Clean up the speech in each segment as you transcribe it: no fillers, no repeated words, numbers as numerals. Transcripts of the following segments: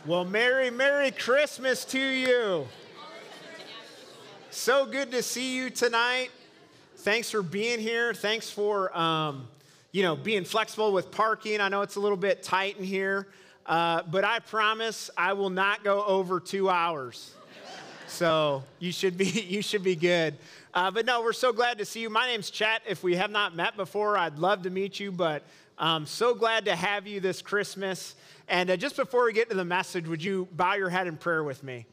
Well, Merry Christmas to you. So good to see you tonight. Thanks for being here. Thanks for, being flexible with parking. I know it's a little bit tight in here, but I promise I will not go over 2 hours. So you should be good. But no, we're so glad to see you. My name's Chet. If we have not met before, I'd love to meet you, but I'm so glad to have you this Christmas. And just before we get to the message, would you bow your head in prayer with me?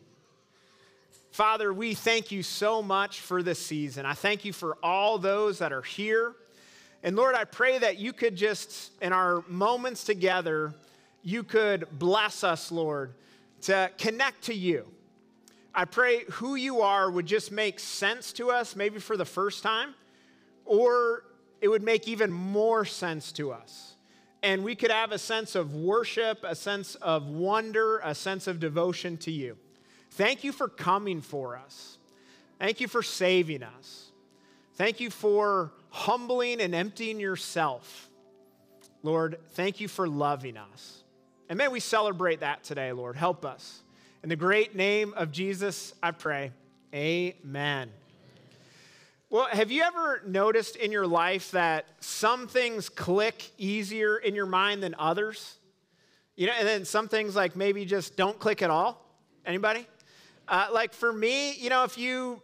Father, we thank you so much for this season. I thank you for all those that are here. And Lord, I pray that you could just, in our moments together, you could bless us, Lord, to connect to you. I pray who you are would just make sense to us, maybe for the first time, or it would make even more sense to us. And we could have a sense of worship, a sense of wonder, a sense of devotion to you. Thank you for coming for us. Thank you for saving us. Thank you for humbling and emptying yourself. Lord, thank you for loving us. And may we celebrate that today, Lord. Help us. In the great name of Jesus, I pray. Amen. Well, have you ever noticed in your life that some things click easier in your mind than others? And then some things like maybe just don't click at all? Anybody? Like for me, if you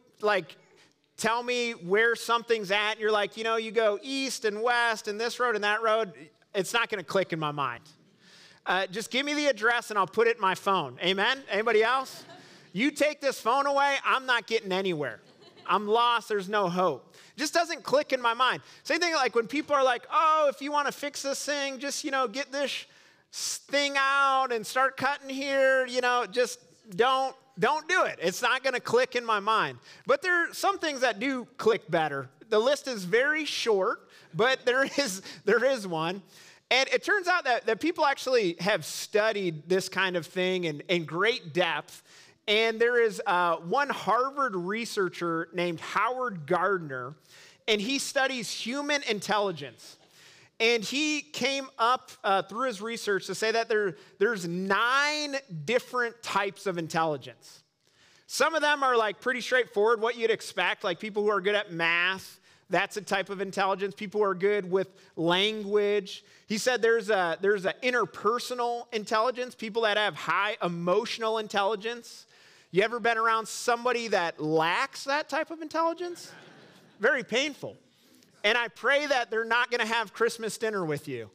tell me where something's at, and you're like, you go east and west and this road and that road, it's not going to click in my mind. Just give me the address and I'll put it in my phone. Amen? Anybody else? You take this phone away, I'm not getting anywhere. I'm lost. There's no hope. It just doesn't click in my mind. Same thing like when people are like, oh, if you want to fix this thing, just, get this thing out and start cutting here, just don't do it. It's not going to click in my mind. But there are some things that do click better. The list is very short, but there is one. And it turns out that people actually have studied this kind of thing in great depth. And there is one Harvard researcher named Howard Gardner, and he studies human intelligence. And he came up through his research to say that there's 9 different types of intelligence. Some of them are pretty straightforward, what you'd expect, like people who are good at math. That's a type of intelligence. People who are good with language. He said there's a interpersonal intelligence, people that have high emotional intelligence. You ever been around somebody that lacks that type of intelligence? Very painful. And I pray that they're not going to have Christmas dinner with you.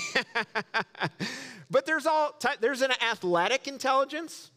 But there's an athletic intelligence.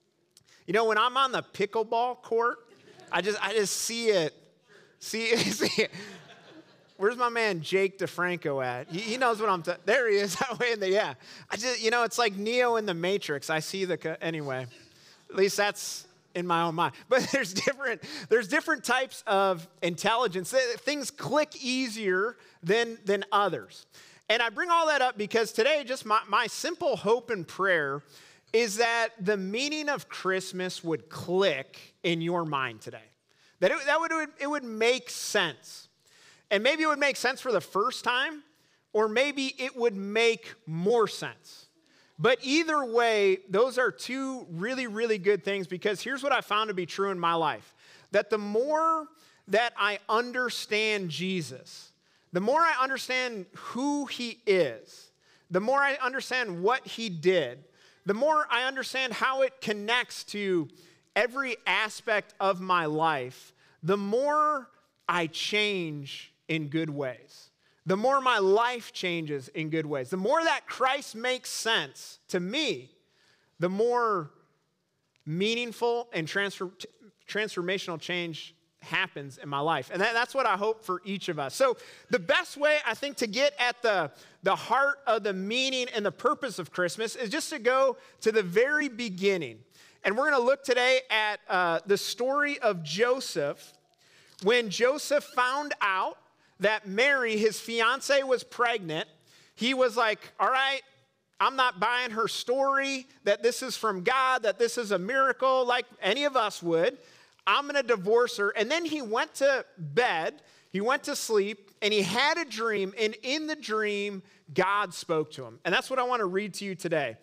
When I'm on the pickleball court, I just see it. See it. Where's my man Jake DeFranco at? He knows what I'm talking. There he is. Yeah. It's like Neo in the Matrix. I see anyway. At least that's in my own mind. But there's different types of intelligence. Things click easier than others. And I bring all that up because today, just my simple hope and prayer is that the meaning of Christmas would click in your mind today. That it would make sense. And maybe it would make sense for the first time, or maybe it would make more sense. But either way, those are 2 really, really good things, because here's what I found to be true in my life. That the more that I understand Jesus, the more I understand who he is, the more I understand what he did, the more I understand how it connects to every aspect of my life, the more I change in good ways. The more my life changes in good ways, the more that Christ makes sense to me, the more meaningful and transformational change happens in my life. And that's what I hope for each of us. So the best way, I think, to get at the heart of the meaning and the purpose of Christmas is just to go to the very beginning. And we're going to look today at the story of Joseph. When Joseph found out that Mary, his fiance, was pregnant, he was like, all right, I'm not buying her story that this is from God, that this is a miracle like any of us would. I'm going to divorce her. And then he went to bed, he went to sleep, and he had a dream. And in the dream, God spoke to him. And that's what I want to read to you today.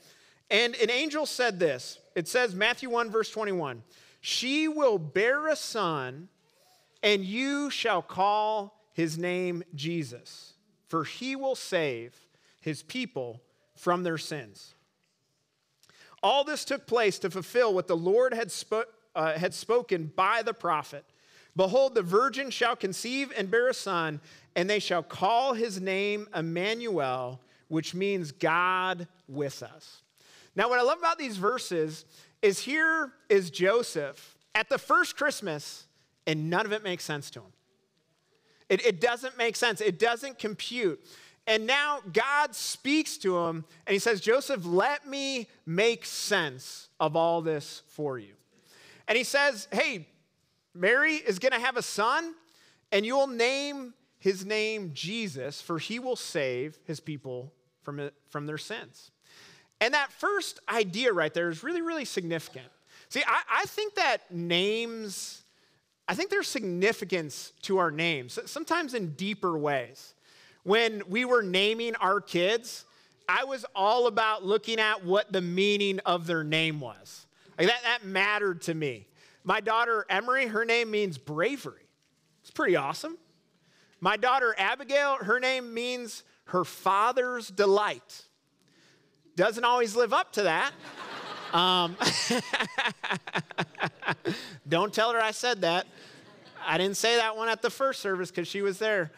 And an angel said this. It says, Matthew 1, verse 21, she will bear a son, and you shall call his name Jesus, for he will save his people from their sins. All this took place to fulfill what the Lord had spoken by the prophet. Behold, the virgin shall conceive and bear a son, and they shall call his name Emmanuel, which means God with us. Now, what I love about these verses is here is Joseph at the first Christmas, and none of it makes sense to him. It doesn't make sense. It doesn't compute. And now God speaks to him, and he says, Joseph, let me make sense of all this for you. And he says, hey, Mary is going to have a son, and you'll name his name Jesus, for he will save his people from their sins. And that first idea right there is really, really significant. See, I think that names, I think there's significance to our names, sometimes in deeper ways. When we were naming our kids, I was all about looking at what the meaning of their name was. Like that mattered to me. My daughter, Emery, her name means bravery. It's pretty awesome. My daughter, Abigail, her name means her father's delight. Doesn't always live up to that. Don't tell her I said that. I didn't say that one at the first service because she was there.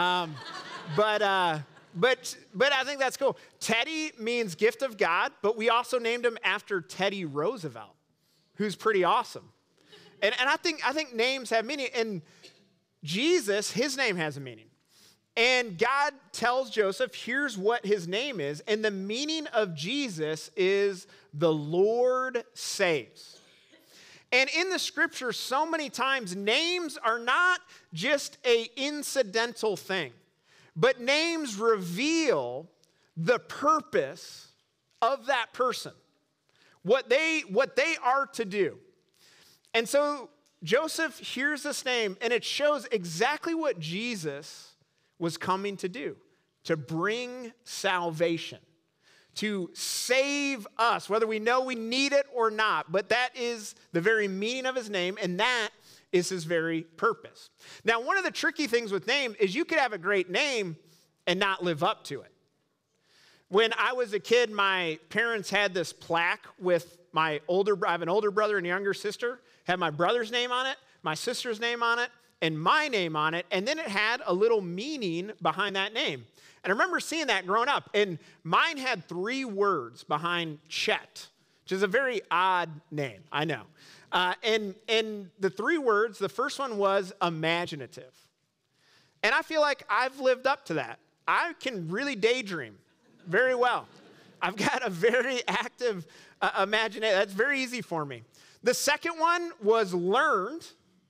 But I think that's cool. Teddy means gift of God, but we also named him after Teddy Roosevelt, who's pretty awesome. And I think names have meaning. And Jesus, his name has a meaning. And God tells Joseph, here's what his name is. And the meaning of Jesus is the Lord saves. And in the scripture, so many times, names are not just an incidental thing, but names reveal the purpose of that person, what they are to do. And so Joseph hears this name, and it shows exactly what Jesus was coming to do, to bring salvation, to save us, whether we know we need it or not. But that is the very meaning of his name, and that is his very purpose. Now, one of the tricky things with name is you could have a great name and not live up to it. When I was a kid, my parents had this plaque with I have an older brother and a younger sister, had my brother's name on it, my sister's name on it, and my name on it, and then it had a little meaning behind that name. And I remember seeing that growing up, and mine had 3 words behind Chet, which is a very odd name, I know. And the 3 words, the first one was imaginative. And I feel like I've lived up to that. I can really daydream very well. I've got a very active imagination. That's very easy for me. The second one was learned.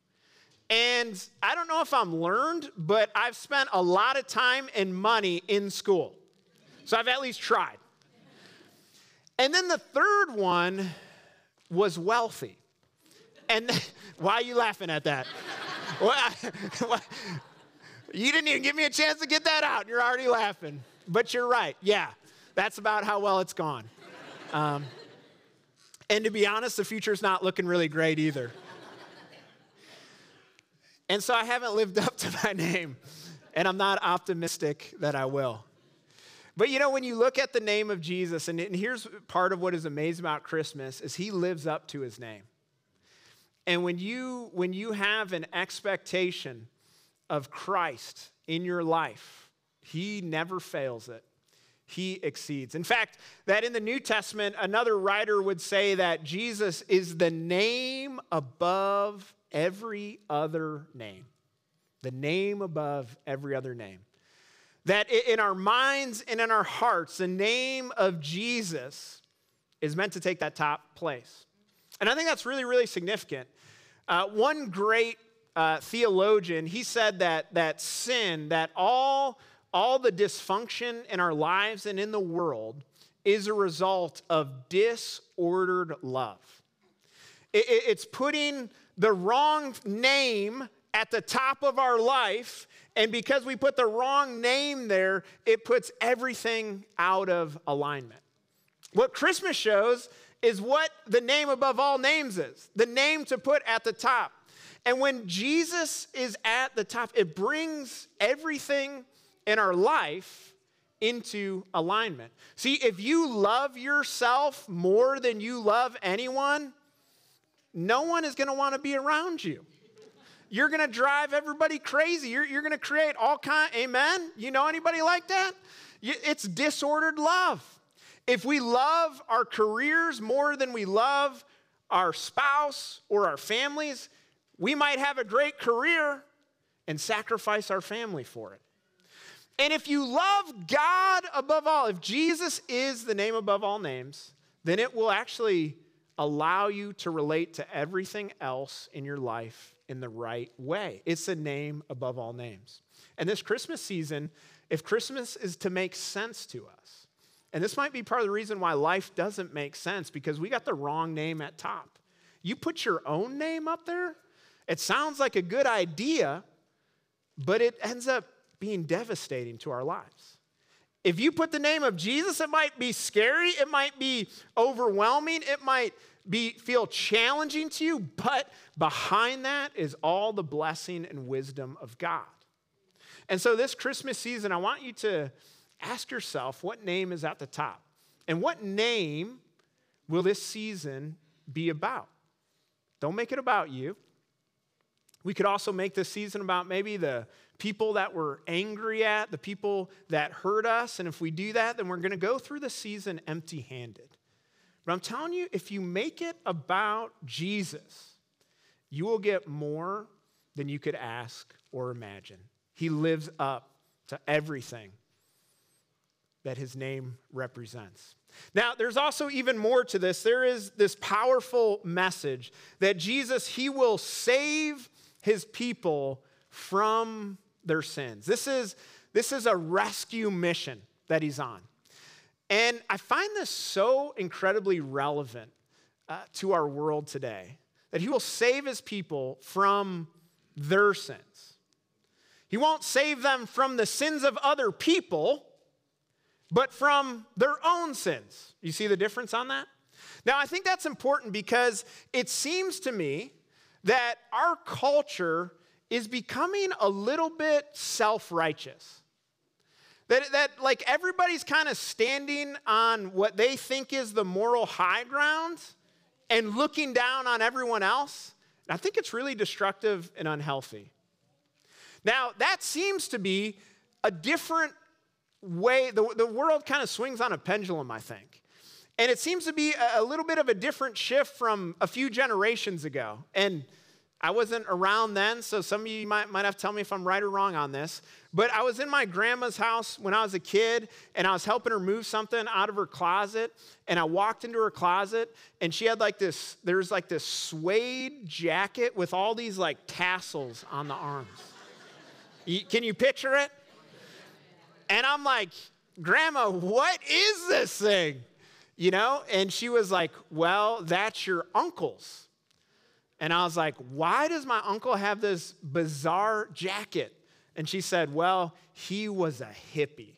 And I don't know if I'm learned, but I've spent a lot of time and money in school. So I've at least tried. And then the third one was wealthy. And why are you laughing at that? You didn't even give me a chance to get that out, and you're already laughing. But you're right. Yeah, that's about how well it's gone. And to be honest, the future's not looking really great either. And so I haven't lived up to my name, and I'm not optimistic that I will. But you know, when you look at the name of Jesus, and here's part of what is amazing about Christmas, is he lives up to his name. And when you have an expectation of Christ in your life, he never fails it. He exceeds. In fact, that in the New Testament, another writer would say that Jesus is the name above every other name. The name above every other name. That in our minds and in our hearts, the name of Jesus is meant to take that top place. And I think that's really, really significant. One great theologian, he said that sin, that all the dysfunction in our lives and in the world is a result of disordered love. It's putting the wrong name at the top of our life, and because we put the wrong name there, it puts everything out of alignment. What Christmas shows is what the name above all names is, the name to put at the top. And when Jesus is at the top, it brings everything in our life into alignment. See, if you love yourself more than you love anyone, no one is going to want to be around you. You're going to drive everybody crazy. You're going to create all amen? You know anybody like that? It's disordered love. If we love our careers more than we love our spouse or our families, we might have a great career and sacrifice our family for it. And if you love God above all, if Jesus is the name above all names, then it will actually allow you to relate to everything else in your life in the right way. It's a name above all names. And this Christmas season, if Christmas is to make sense to us, and this might be part of the reason why life doesn't make sense, because we got the wrong name at top. You put your own name up there, it sounds like a good idea, but it ends up being devastating to our lives. If you put the name of Jesus, it might be scary, it might be overwhelming, it might feel challenging to you, but behind that is all the blessing and wisdom of God. And so this Christmas season, I want you to ask yourself, what name is at the top? And what name will this season be about? Don't make it about you. We could also make this season about maybe the people that we're angry at, the people that hurt us. And if we do that, then we're going to go through the season empty-handed. But I'm telling you, if you make it about Jesus, you will get more than you could ask or imagine. He lives up to everything that his name represents. Now, there's also even more to this. There is this powerful message that Jesus, he will save his people from their sins. This is a rescue mission that he's on. And I find this so incredibly relevant to our world today, that he will save his people from their sins. He won't save them from the sins of other people, but from their own sins. You see the difference on that? Now, I think that's important because it seems to me that our culture is becoming a little bit self-righteous. That like everybody's kind of standing on what they think is the moral high ground and looking down on everyone else. And I think it's really destructive and unhealthy. Now, that seems to be a different way. The world kind of swings on a pendulum, I think. And it seems to be a little bit of a different shift from a few generations ago. And I wasn't around then, so some of you might have to tell me if I'm right or wrong on this. But I was in my grandma's house when I was a kid, and I was helping her move something out of her closet. And I walked into her closet, and she had there was this suede jacket with all these like tassels on the arms. Can you picture it? And I'm like, Grandma, what is this thing? You know? And she was like, well, that's your uncle's. And I was like, why does my uncle have this bizarre jacket? And she said, well, he was a hippie.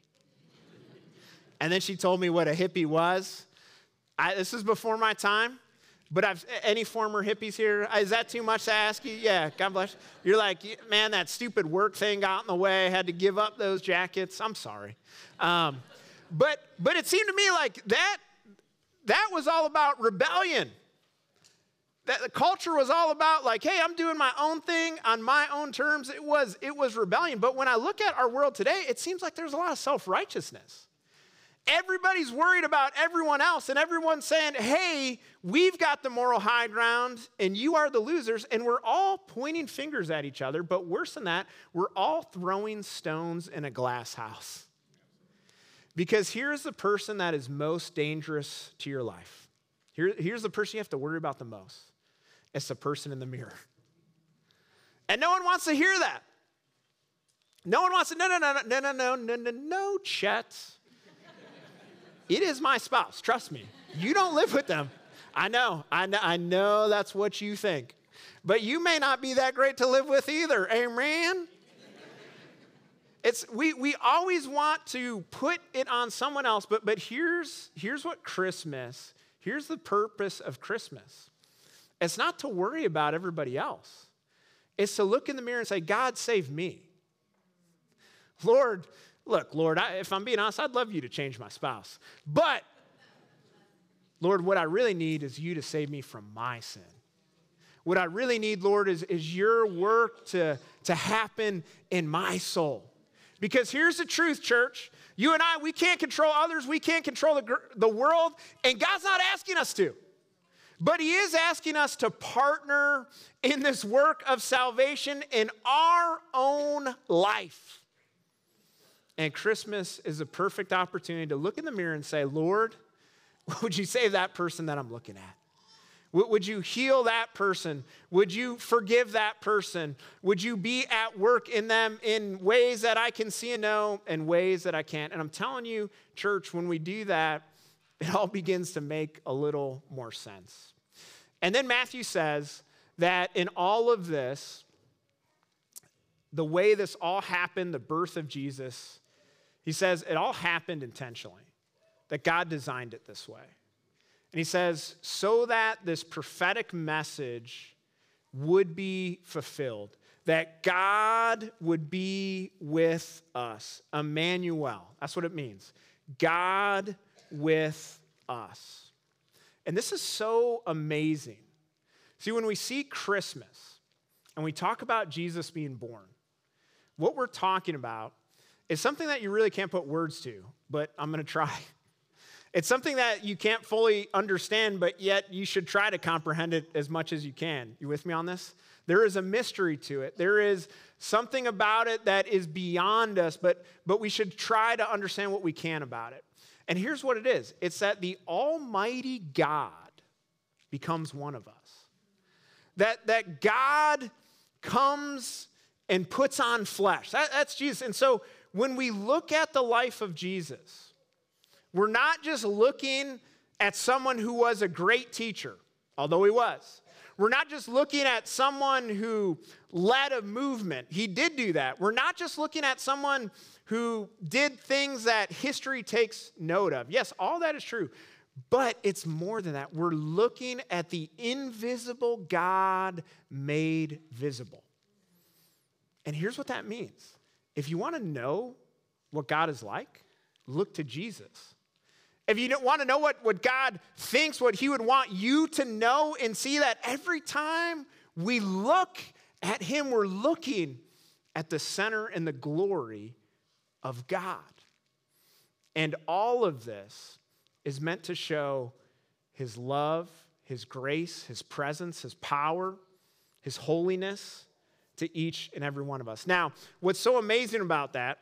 And then she told me what a hippie was. This is before my time, but any former hippies here? Is that too much to ask you? Yeah, God bless you. You're like, man, that stupid work thing got in the way. I had to give up those jackets. I'm sorry. But it seemed to me like that was all about rebellion. That the culture was all about like, hey, I'm doing my own thing on my own terms. It was rebellion. But when I look at our world today, it seems like there's a lot of self-righteousness. Everybody's worried about everyone else, and everyone's saying, hey, we've got the moral high ground, and you are the losers, and we're all pointing fingers at each other. But worse than that, we're all throwing stones in a glass house. Because here's the person that is most dangerous to your life. Here's the person you have to worry about the most. It's the person in the mirror. And no one wants to hear that. No one wants to, no, Chet. It is my spouse, trust me. You don't live with them. I know that's what you think. But you may not be that great to live with either, amen? We always want to put it on someone else, but here's what here's the purpose of Christmas. It's not to worry about everybody else. It's to look in the mirror and say, God, save me. Lord, if I'm being honest, I'd love you to change my spouse. But, Lord, what I really need is you to save me from my sin. What I really need, Lord, is your work to happen in my soul. Because here's the truth, church. You and I, we can't control others. We can't control the world. And God's not asking us to. But he is asking us to partner in this work of salvation in our own life. And Christmas is a perfect opportunity to look in the mirror and say, Lord, would you save that person that I'm looking at? Would you heal that person? Would you forgive that person? Would you be at work in them in ways that I can see and know and ways that I can't? And I'm telling you, church, when we do that, it all begins to make a little more sense. And then Matthew says that in all of this, the way this all happened, the birth of Jesus, he says it all happened intentionally, that God designed it this way. And he says, so that this prophetic message would be fulfilled, that God would be with us. Emmanuel, that's what it means. God with us. And this is so amazing. See, when we see Christmas and we talk about Jesus being born, what we're talking about is something that you really can't put words to, but I'm going to try. It's something that you can't fully understand, but yet you should try to comprehend it as much as you can. You with me on this? There is a mystery to it. There is something about it that is beyond us, but we should try to understand what we can about it. And here's what it is. It's that the Almighty God becomes one of us. That God comes and puts on flesh. That's Jesus. And so when we look at the life of Jesus, we're not just looking at someone who was a great teacher, although he was. We're not just looking at someone who led a movement. He did do that. We're not just looking at someone who did things that history takes note of. Yes, all that is true, but it's more than that. We're looking at the invisible God made visible. And here's what that means. If you want to know what God is like, look to Jesus. If you don't want to know what God thinks, what he would want you to know and see, that every time we look at him, we're looking at the center and the glory of God. And all of this is meant to show his love, his grace, his presence, his power, his holiness to each and every one of us. Now, what's so amazing about that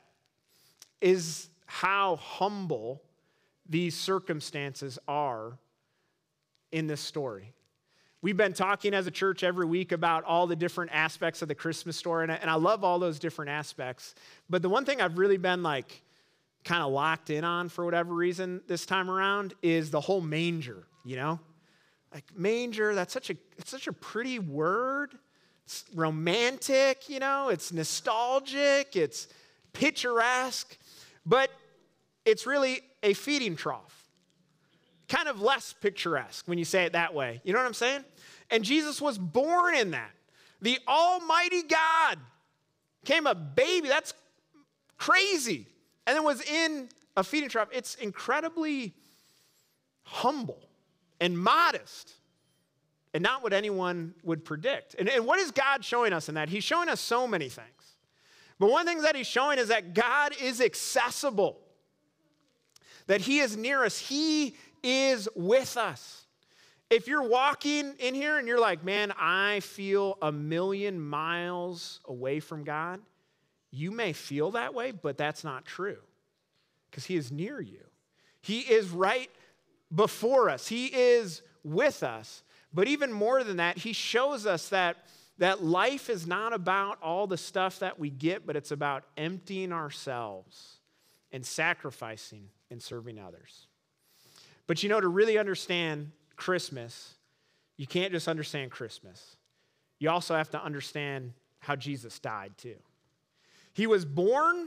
is how humble these circumstances are in this story. We've been talking as a church every week about all the different aspects of the Christmas story, and I love all those different aspects. But the one thing I've really been kind of locked in on for whatever reason this time around is the whole manger, you know? Like manger, it's such a pretty word. It's romantic, you know? It's nostalgic, it's picturesque, but it's really a feeding trough. Kind of less picturesque when you say it that way. You know what I'm saying? And Jesus was born in that. The Almighty God became a baby. That's crazy. And then was in a feeding trough. It's incredibly humble and modest and not what anyone would predict. And what is God showing us in that? He's showing us so many things. But one thing that he's showing is that God is accessible. That he is near us. He is with us. If you're walking in here and you're like, man, I feel 1,000,000 miles away from God, you may feel that way, but that's not true because he is near you. He is right before us. He is with us. But even more than that, he shows us that life is not about all the stuff that we get, but it's about emptying ourselves and sacrificing and serving others. But you know, to really understand Christmas, you can't just understand Christmas. You also have to understand how Jesus died too. He was born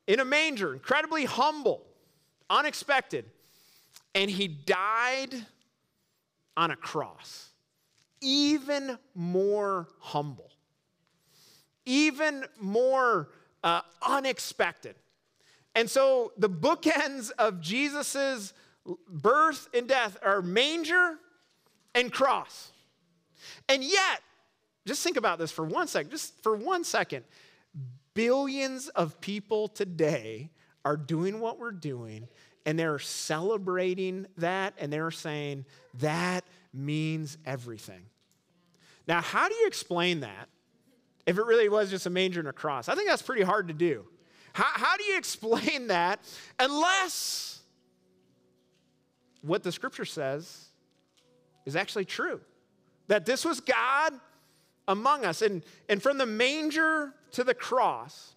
in a manger, incredibly humble, unexpected. And he died on a cross, even more humble, even more unexpected. And so the bookends of Jesus's birth and death are manger and cross. And yet, just think about this for 1 second, just for 1 second. Billions of people today are doing what we're doing, and they're celebrating that, and they're saying that means everything. Now, how do you explain that if it really was just a manger and a cross? I think that's pretty hard to do. How do you explain that unless what the scripture says is actually true? That this was God among us. And from the manger to the cross,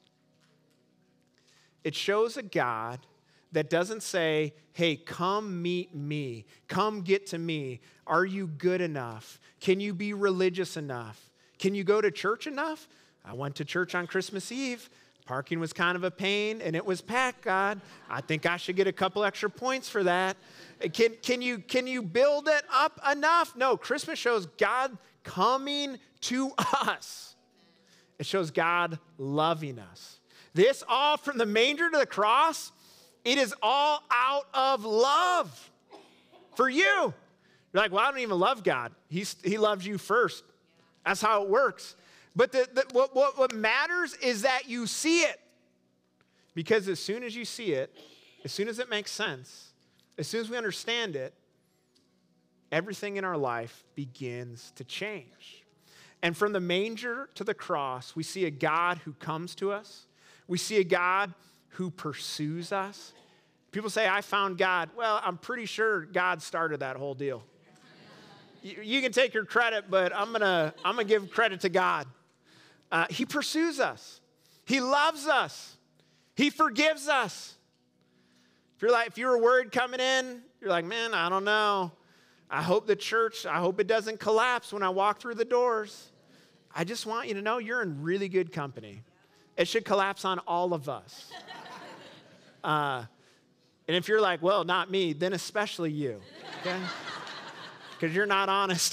it shows a God that doesn't say, hey, come meet me. Come get to me. Are you good enough? Can you be religious enough? Can you go to church enough? I went to church on Christmas Eve. Parking was kind of a pain, and it was packed, God. I think I should get a couple extra points for that. Can you build it up enough? No, Christmas shows God coming to us. It shows God loving us. This all from the manger to the cross, it is all out of love for you. You're like, well, I don't even love God. He loves you first. That's how it works. But what matters is that you see it. Because as soon as you see it, as soon as it makes sense, as soon as we understand it, everything in our life begins to change. And from the manger to the cross, we see a God who comes to us. We see a God who pursues us. People say, I found God. Well, I'm pretty sure God started that whole deal. You can take your credit, but I'm gonna give credit to God. He pursues us. He loves us. He forgives us. If you're worried coming in, you're like, man, I don't know. I hope it doesn't collapse when I walk through the doors. I just want you to know you're in really good company. It should collapse on all of us. And if you're like, well, not me, then especially you, okay? Because you're not honest.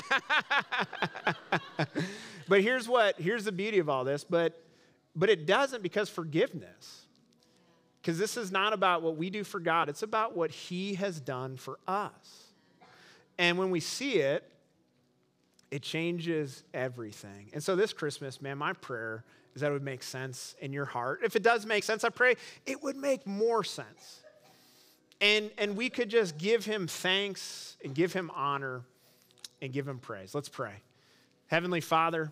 But here's the beauty of all this, but it doesn't because forgiveness. Because this is not about what we do for God, it's about what He has done for us. And when we see it, it changes everything. And so this Christmas, man, my prayer is that it would make sense in your heart. If it does make sense, I pray it would make more sense. And we could just give Him thanks and give Him honor and give Him praise. Let's pray. Heavenly Father,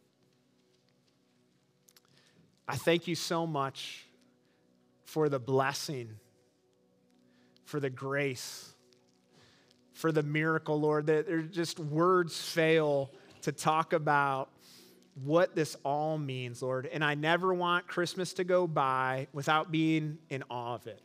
I thank You so much for the blessing, for the grace, for the miracle, Lord, that there's just words fail to talk about what this all means, Lord. And I never want Christmas to go by without being in awe of it.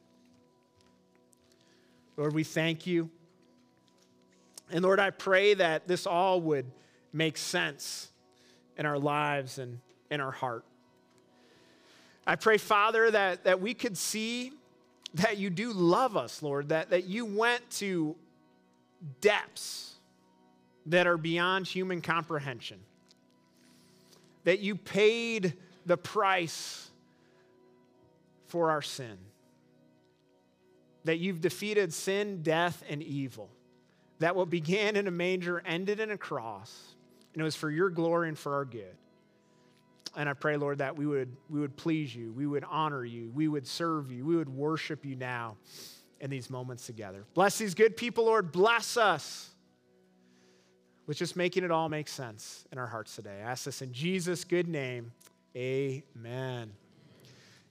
Lord, we thank You. And Lord, I pray that this all would make sense in our lives and in our heart. I pray, Father, that we could see that You do love us, Lord, that You went to depths that are beyond human comprehension, that You paid the price for our sin, that You've defeated sin, death, and evil, that what began in a manger ended in a cross, and it was for Your glory and for our good. And I pray, Lord, that we would please You, we would honor You, we would serve You, we would worship You now in these moments together. Bless these good people, Lord. Bless us with just making it all make sense in our hearts today. I ask this in Jesus' good name. Amen.